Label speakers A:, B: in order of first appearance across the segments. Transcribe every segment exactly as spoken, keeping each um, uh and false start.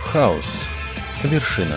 A: Хаос. Вершина.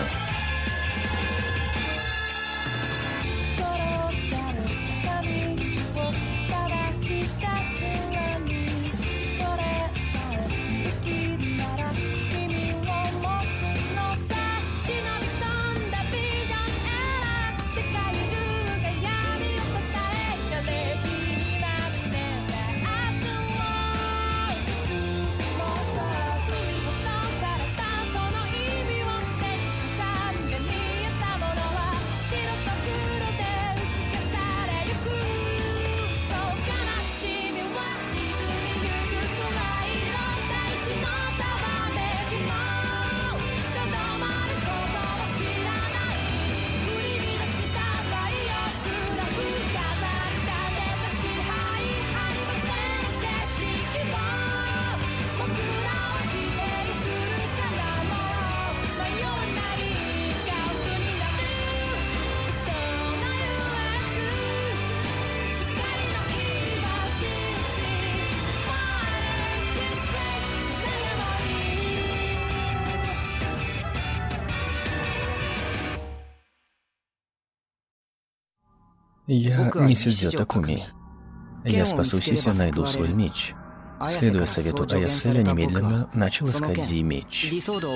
A: Я Нисидзё Такуми. Я спасусь, если найду свой меч. Следуя совету Аяселя, немедленно начал искать Ди меч.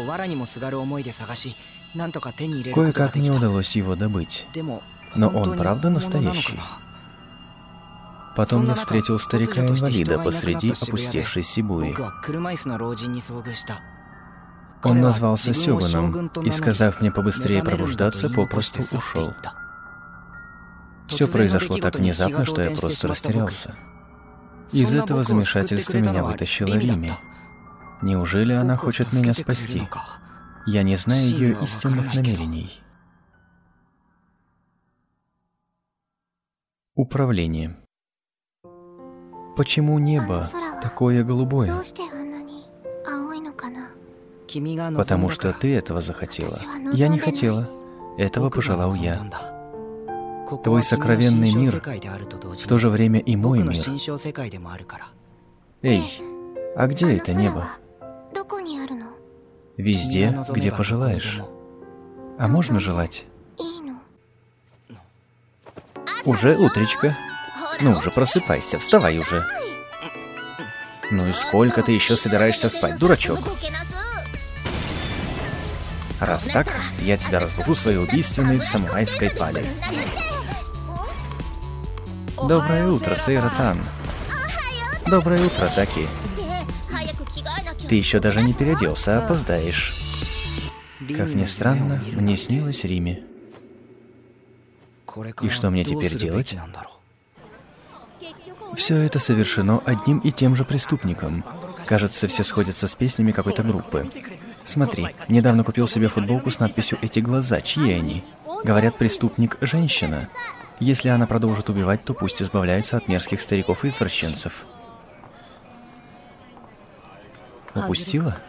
A: Кое-как мне удалось его добыть. Но он правда настоящий? Потом я встретил старика-инвалида посреди опустевшей Сибуи. Он назвался Сёгуном и, сказав мне побыстрее пробуждаться, попросту ушел. Все произошло так внезапно, что я просто растерялся. Из этого замешательства меня вытащила Рими. Неужели она хочет меня спасти? Я не знаю ее истинных намерений. Управление. Почему небо такое голубое? Потому что ты этого захотела. Я не хотела. Этого пожелал я. Твой сокровенный мир, в то же время и мой мир. Эй, а где это небо? Везде, где пожелаешь. А можно желать? Уже утречко. Ну уже просыпайся, вставай уже. Ну и сколько ты еще собираешься спать, дурачок? Раз так, я тебя разбужу своей убийственной самурайской палей. Доброе утро, Сейра-тан. Доброе утро, Таки. Ты еще даже не переоделся, опоздаешь. Как ни странно, мне снилась Рими. И что мне теперь делать? Все это совершено одним и тем же преступником. Кажется, все сходятся с песнями какой-то группы. Смотри, недавно купил себе футболку с надписью «Эти глаза, чьи они?» Говорят, преступник – женщина. Если она продолжит убивать, то пусть избавляется от мерзких стариков и извращенцев. Упустила?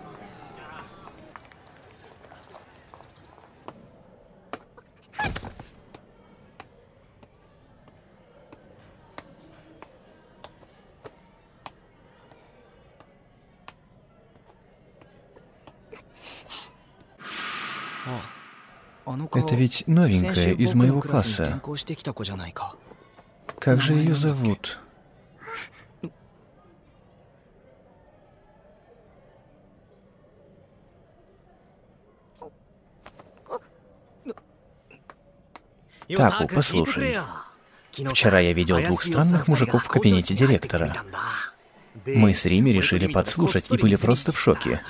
A: Это ведь новенькая из моего класса. Как же ее зовут? Таку, послушай. Вчера я видел двух странных мужиков в кабинете директора. Мы с Рими решили подслушать и были просто в шоке.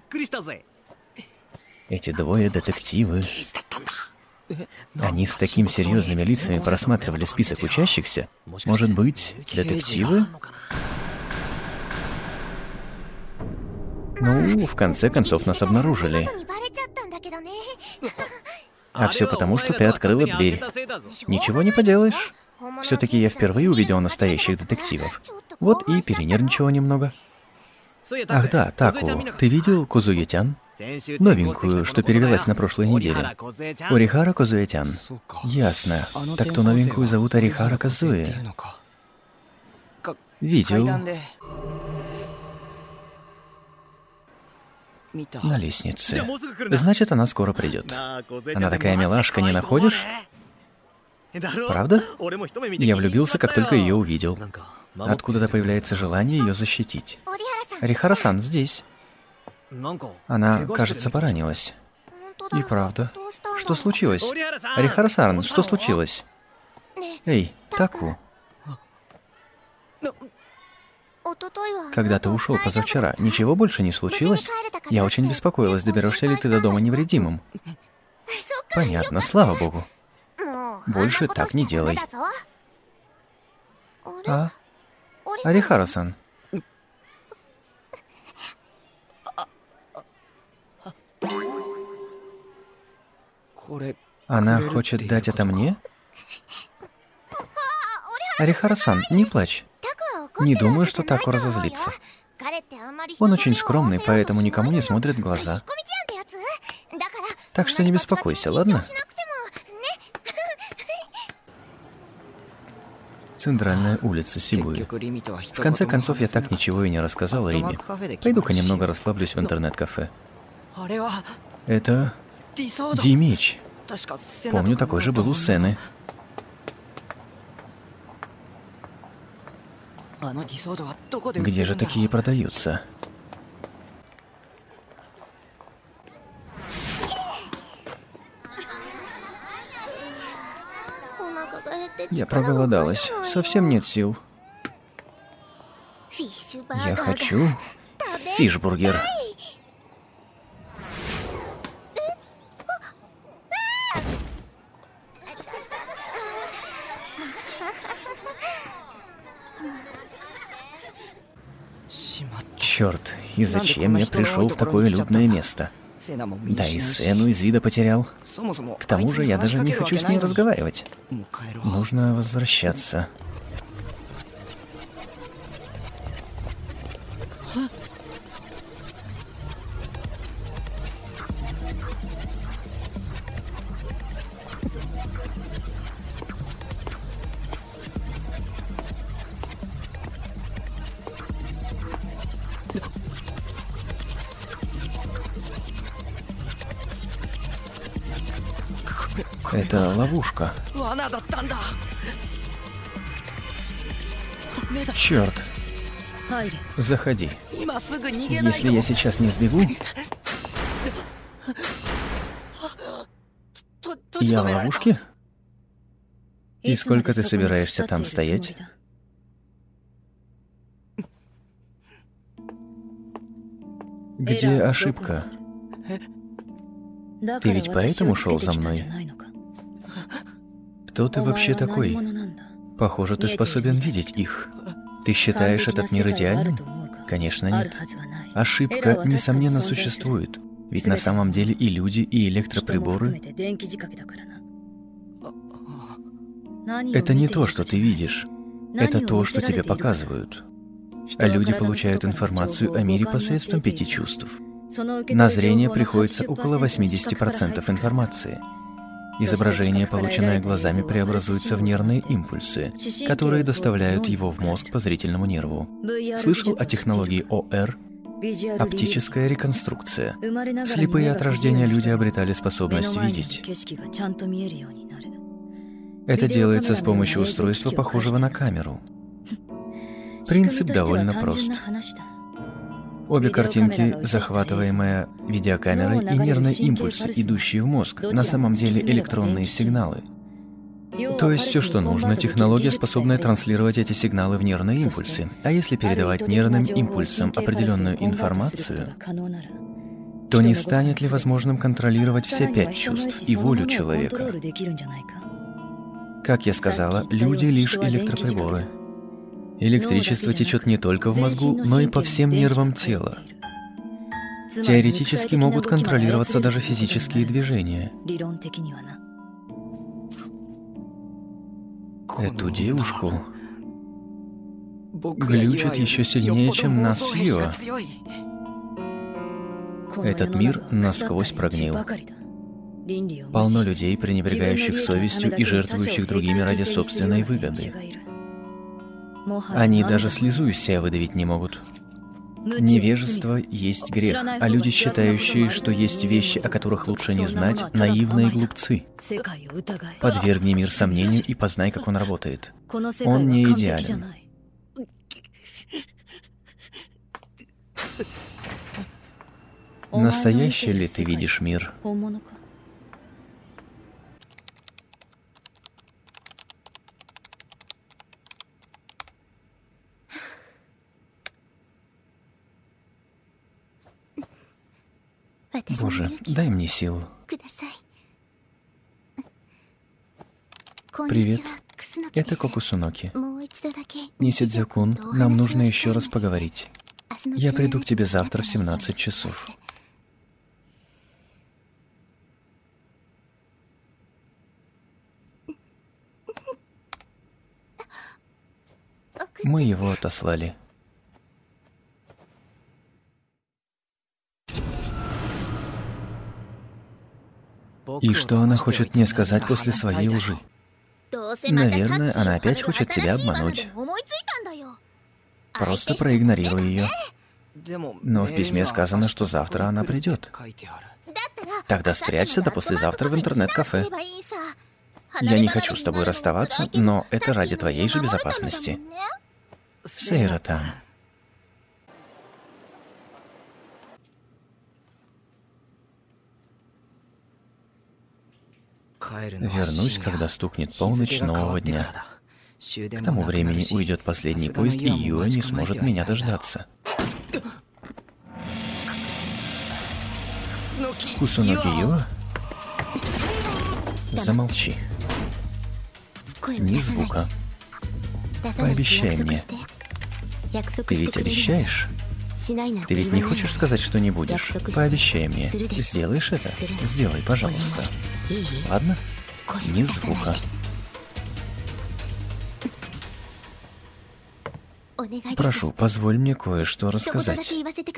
A: Эти двое детективы. Они с такими серьезными лицами просматривали список учащихся. Может быть, детективы? Ну, в конце концов нас обнаружили. А все потому, что ты открыла дверь. Ничего не поделаешь. Все-таки я впервые увидел настоящих детективов. Вот и перенервничала немного. Ах да, Таку, ты видел Козуэ-тян? Новенькую, что перевелась на прошлой неделе. Орихара Козуэ-тян. Ясно. Так то новенькую зовут Орихара Козуэ. Видел. На лестнице. Значит, она скоро придет. Она такая милашка, не находишь? Правда? Я влюбился, как только ее увидел. Откуда-то появляется желание ее защитить. Рихара-сан здесь. Она, кажется, поранилась. И правда. Что случилось? Рихара-сан, что случилось? Эй, Таку. Когда ты ушел позавчера, ничего больше не случилось? Я очень беспокоилась, доберешься ли ты до дома невредимым. Понятно, слава богу. Больше так не делай. А? Арихара-сан. Она хочет дать это мне? Арихара-сан, не плачь. Не думаю, что Таку разозлится. Он очень скромный, поэтому никому не смотрит в глаза. Так что не беспокойся, ладно? Центральная улица Сибуи. В конце концов, я так ничего и не рассказал Риме. Пойду-ка немного расслаблюсь в интернет-кафе. Это... Ди-меч. Помню, такой же был у Сены. Где же такие продаются? Я проголодалась. Совсем нет сил. Я хочу фишбургер. Черт, и зачем я пришел в такое людное место? Да и Сену из вида потерял. К тому же я даже не хочу с ней разговаривать. Нужно возвращаться. Это ловушка. Черт. Заходи. Если я сейчас не сбегу... Я в ловушке? И сколько ты собираешься там стоять? Где ошибка? Ты ведь поэтому шел за мной? Кто ты вообще такой? Похоже, ты способен видеть их. Ты считаешь этот мир идеальным? Конечно, нет. Ошибка, несомненно, существует. Ведь на самом деле и люди, и электроприборы — это не то, что ты видишь. Это то, что тебе показывают. А люди получают информацию о мире посредством пяти чувств. На зрение приходится около восемьдесят процентов информации. Изображение, полученное глазами, преобразуется в нервные импульсы, которые доставляют его в мозг по зрительному нерву. Слышал о технологии О Р? Оптическая реконструкция. Слепые от рождения люди обретали способность видеть. Это делается с помощью устройства, похожего на камеру. Принцип довольно прост. Обе картинки, захватываемые видеокамерой, и нервные импульсы, идущие в мозг, на самом деле электронные сигналы. То есть все, что нужно, технология, способная транслировать эти сигналы в нервные импульсы. А если передавать нервным импульсам определенную информацию, то не станет ли возможным контролировать все пять чувств и волю человека? Как я сказала, люди лишь электроприборы. Электричество течет не только в мозгу, но и по всем нервам тела. Теоретически могут контролироваться даже физические движения. Эту девушку глючит еще сильнее, чем нас с Рио. Этот мир насквозь прогнил. Полно людей, пренебрегающих совестью и жертвующих другими ради собственной выгоды. Они даже слезу из себя выдавить не могут. Невежество есть грех, а люди, считающие, что есть вещи, о которых лучше не знать, наивные глупцы. Подвергни мир сомнению и познай, как он работает. Он не идеален. Настоящий ли ты видишь мир? Боже, дай мне сил. Привет. Это Кокусуноки. Нисидзю-кун, нам нужно еще раз поговорить. Я приду к тебе завтра в семнадцать часов. Мы его отослали. И что она хочет мне сказать после своей лжи? Наверное, она опять хочет тебя обмануть. Просто проигнорируй ее. Но в письме сказано, что завтра она придет. Тогда спрячься до послезавтра в интернет-кафе. Я не хочу с тобой расставаться, но это ради твоей же безопасности. Сейра-тан. Вернусь, когда стукнет полночь нового дня. К тому времени уйдет последний поезд, и Юа не сможет меня дождаться. Кусуноки Юа? Замолчи. Ни звука. Пообещай мне. Ты ведь обещаешь? Ты ведь не хочешь сказать, что не будешь? Пообещай мне. Сделаешь это? Сделай, пожалуйста. Ладно? Ни звука. Прошу, позволь мне кое-что рассказать.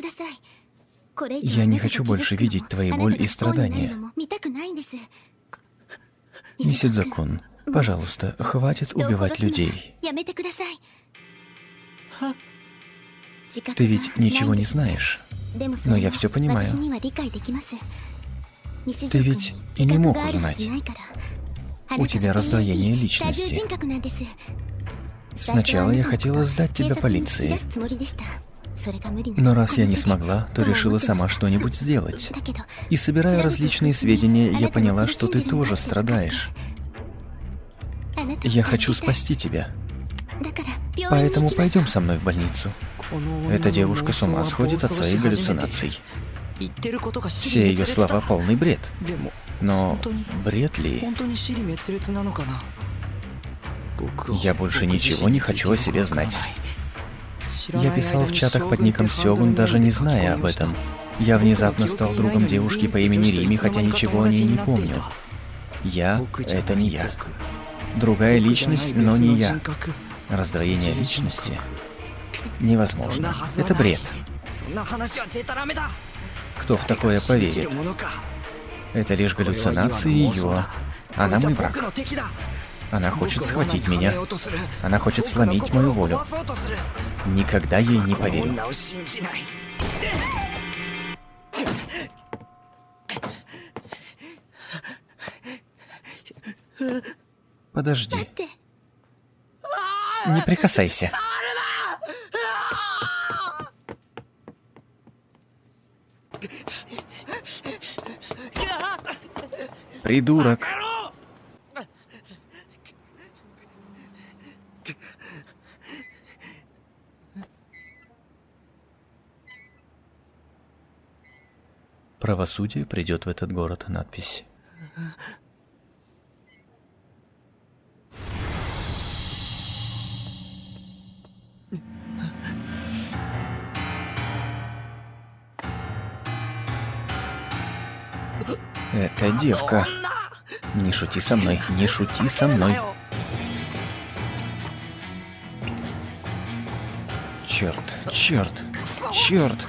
A: Я не хочу больше видеть твои боль и страдания. Нисидзю-кун, пожалуйста, хватит убивать людей. Ты ведь ничего не знаешь, но я все понимаю. Ты ведь и не мог узнать. У тебя раздвоение личности. Сначала я хотела сдать тебя полиции. Но раз я не смогла, то решила сама что-нибудь сделать. И собирая различные сведения, я поняла, что ты тоже страдаешь. Я хочу спасти тебя. Поэтому пойдем со мной в больницу. Эта девушка с ума сходит от своих галлюцинаций. Все ее слова полный бред. Но бред ли? Я больше ничего не хочу о себе знать. Я писал в чатах под ником Сёгун, даже не зная об этом. Я внезапно стал другом девушки по имени Рими, хотя ничего о ней не помню. Я — это не я. Другая личность, но не я. Раздвоение личности? Невозможно. Это бред. Кто в такое поверит? Это лишь галлюцинации ее. Она мой враг. Она хочет схватить меня. Она хочет сломить мою волю. Никогда ей не поверю. Подожди. Не прикасайся. Придурок. Правосудие придет в этот город. Надпись. Это девка. Не шути со мной, не шути со мной. Черт, черт, черт.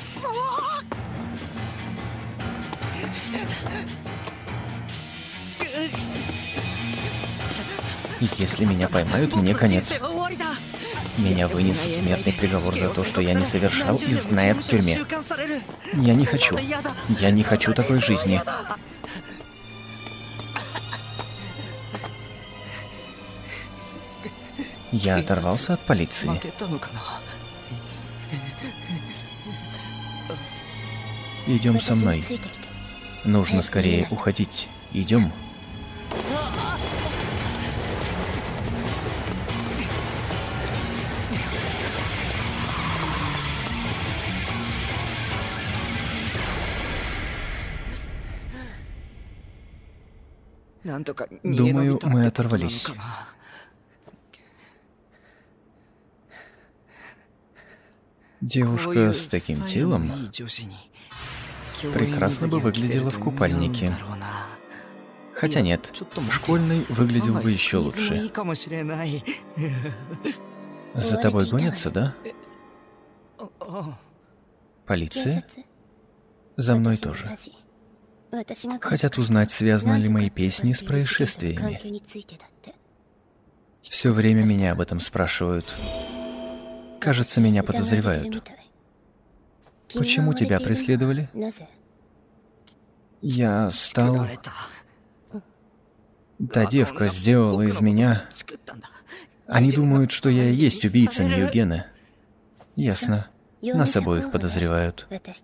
A: Если меня поймают, мне конец. Меня вынесут смертный приговор за то, что я не совершал, и знает в тюрьме. Я не хочу. Я не хочу такой жизни. Я оторвался от полиции. Идем со мной. Нужно скорее уходить. Идем. Думаю, мы оторвались. Девушка с таким телом прекрасно бы выглядела в купальнике. Хотя нет, школьный выглядел бы еще лучше. За тобой гонятся, да? Полиция? За мной тоже. Хотят узнать, связаны ли мои песни с происшествиями. Все время меня об этом спрашивают. Кажется, меня подозревают. Почему тебя преследовали? Я стал... Та девка сделала из меня... Они думают, что я и есть убийца Ньюгена. Ясно. Нас обоих подозревают.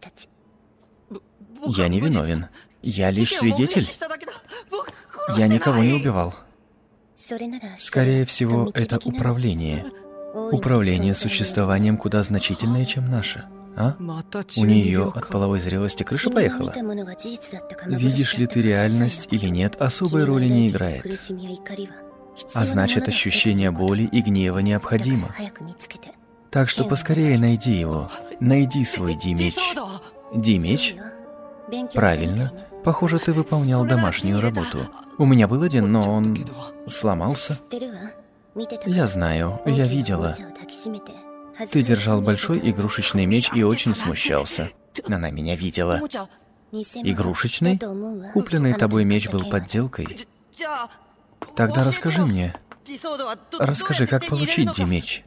A: Я не виновен. Я лишь свидетель. Я никого не убивал. Скорее всего, это управление. Управление существованием куда значительнее, чем наше. А? У нее от половой зрелости крыша поехала? Видишь ли ты реальность или нет, особой роли не играет. А значит, ощущение боли и гнева необходимо. Так что поскорее найди его. Найди свой Ди-меч. Ди-меч? Правильно. Похоже, ты выполнял домашнюю работу. У меня был один, но он сломался. Я знаю, я видела. Ты держал большой игрушечный меч и очень смущался. Она меня видела. Игрушечный? Купленный тобой меч был подделкой? Тогда расскажи мне. Расскажи, как получить Ди-меч.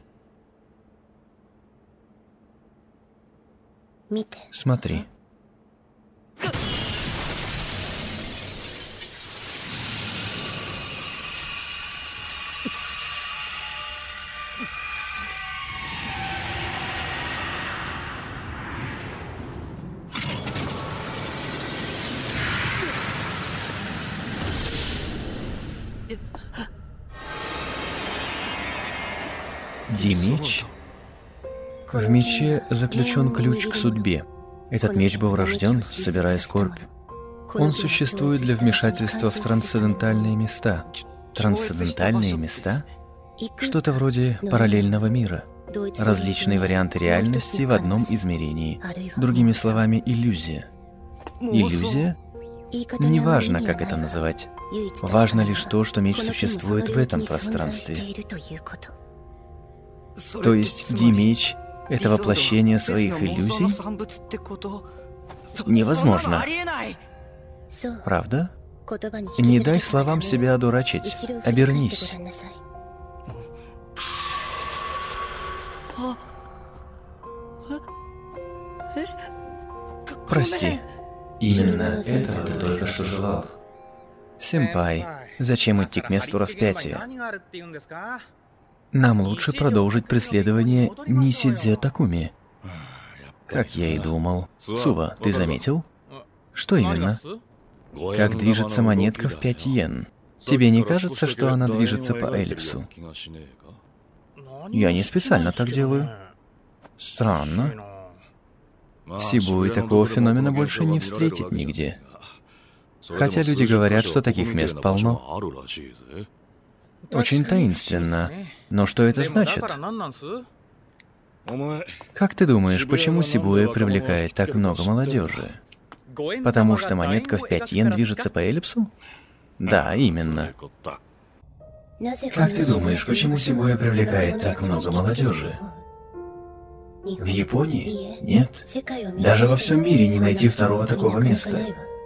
A: Смотри. Ди-меч? В мече заключен ключ к судьбе. Этот меч был рожден, собирая скорбь. Он существует для вмешательства в трансцендентальные места. Трансцендентальные места? Что-то вроде параллельного мира. Различные варианты реальности в одном измерении. Другими словами, иллюзия. Иллюзия? Неважно, как это называть. Важно лишь то, что меч существует в этом пространстве. То есть Ди-меч — это воплощение своих иллюзий? Невозможно. Правда? Не дай словам себя одурачить. Обернись. Прости. Именно этого ты только что желал. Сэмпай, зачем идти к месту распятия? Нам лучше продолжить преследование Нисидзе Такуми. Как я и думал. Сува, ты заметил? Что именно? Как движется монетка в пять йен. Тебе не кажется, что она движется по эллипсу? Я не специально так делаю. Странно. В Сибуе такого феномена больше не встретить нигде. Хотя люди говорят, что таких мест полно. Очень таинственно. Но что это значит? Как ты думаешь, почему Сибуя привлекает так много молодежи? Потому что монетка в пять йен движется по эллипсу? Да, именно. Как ты думаешь, почему Сибуя привлекает так много молодежи? В Японии? Нет. Даже во всем мире не найти второго такого места.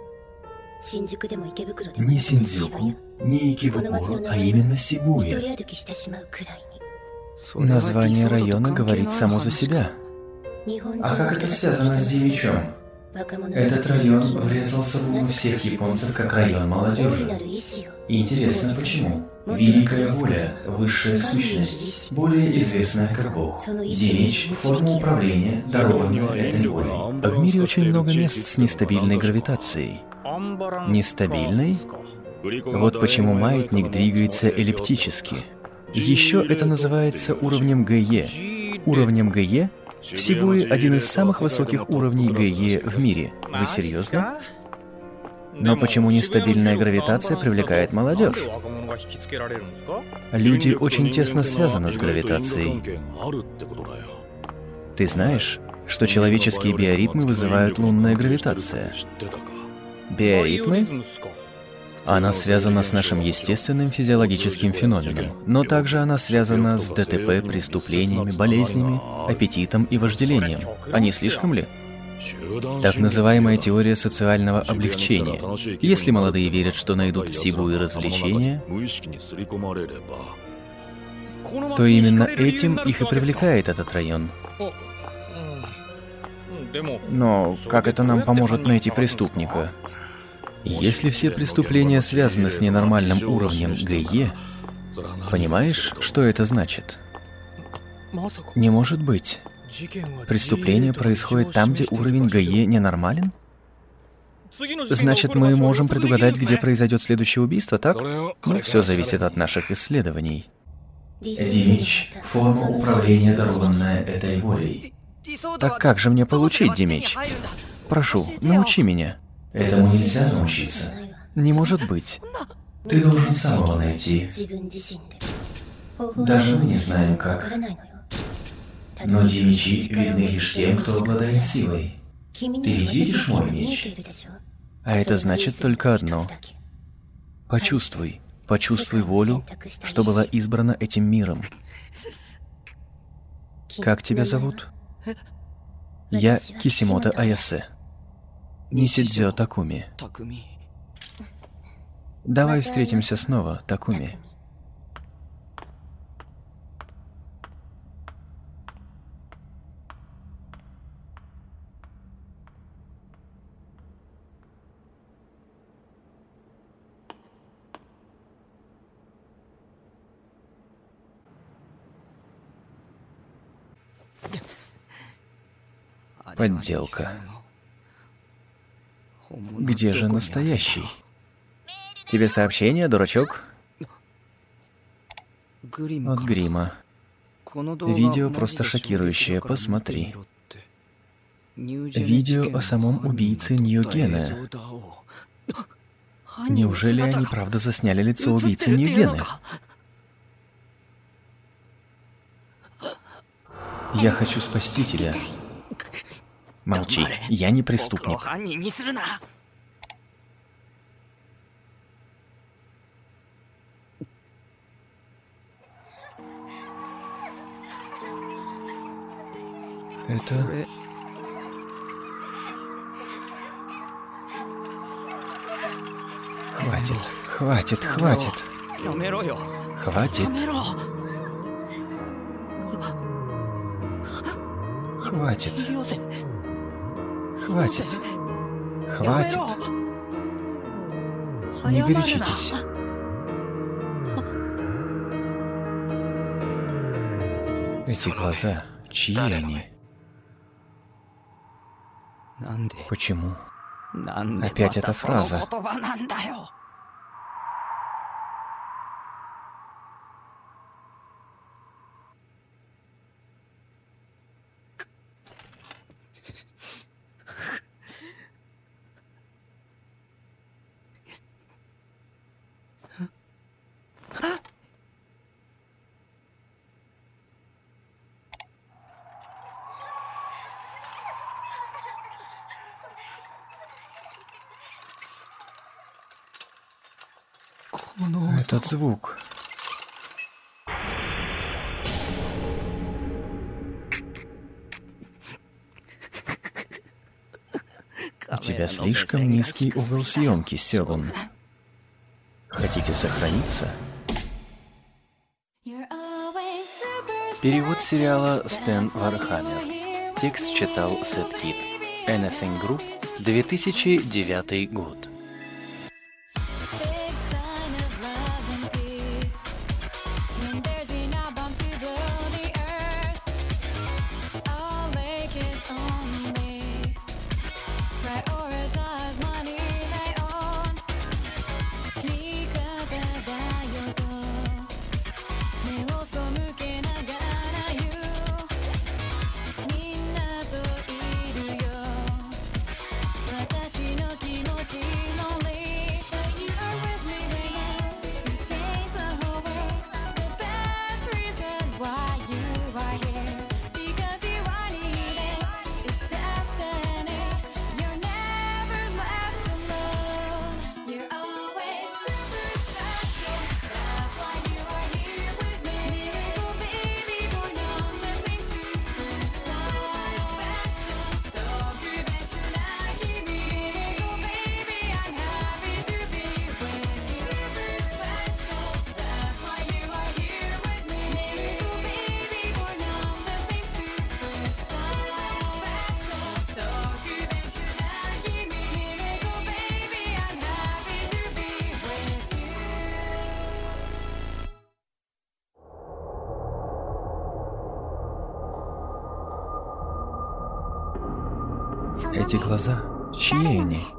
A: Не Синдзюку, не Икебукуро, а именно Сибуя. Название района говорит само за себя. А как это связано с Димичом? Этот район врезался в ум всех японцев как район молодежи. Интересно, почему? Великая воля, высшая сущность, более известная как Бог. Димич – форма управления, дарованную этой волей. В мире очень много мест с нестабильной гравитацией. Нестабильной? Вот почему маятник двигается эллиптически. Еще это называется уровнем ГЕ. Уровнем ГЕ в Сибуе один из самых высоких уровней ГЕ в мире. Вы серьезно? Но почему нестабильная гравитация привлекает молодежь? Люди очень тесно связаны с гравитацией. Ты знаешь, что человеческие биоритмы вызывают лунная гравитация? Биоритмы? Она связана с нашим естественным физиологическим феноменом, но также она связана с ДТП, преступлениями, болезнями, аппетитом и вожделением. А не слишком ли? Так называемая теория социального облегчения. Если молодые верят, что найдут в Сибуе развлечения, то именно этим их и привлекает этот район. Но как это нам поможет найти преступника? Если все преступления связаны с ненормальным уровнем ГЕ, понимаешь, что это значит? Не может быть. Преступление происходит там, где уровень ГЕ ненормален? Значит, мы можем предугадать, где произойдет следующее убийство, так? Ну, все зависит от наших исследований. Димич – форма управления, дарованная этой волей. Так как же мне получить, Димич? Прошу, научи меня. Этому нельзя научиться. Не может быть. Ты должен сам его найти. Даже мы не знаем, как. Но Димичи видны лишь тем, кто обладает силой. Ты ведь видишь мой меч? А это значит только одно. Почувствуй, почувствуй волю, что была избрана этим миром. Как тебя зовут? Я Кисимото Аясе. Нисидзё Такуми. Давай встретимся снова, Такуми. Подделка. Где же настоящий? Тебе сообщение, дурачок? От грима. Видео просто шокирующее, посмотри. Видео о самом убийце Ньюгена. Неужели они правда засняли лицо убийцы Ньюгена? Я хочу спасти тебя. Молчи, я не преступник. Это... Хватит, хватит, хватит. Хватит. Хватит. Хватит. Хватит. Не горячитесь. Эти глаза, чьи они? Почему? Опять эта фраза. Этот звук. У тебя слишком низкий угол съемки, Сёгун. Хотите сохраниться? Перевод сериала Стэн Вархаммер. Текст читал Сет Кит. Anything Group, две тысячи девятый год. Эти глаза, чьи они?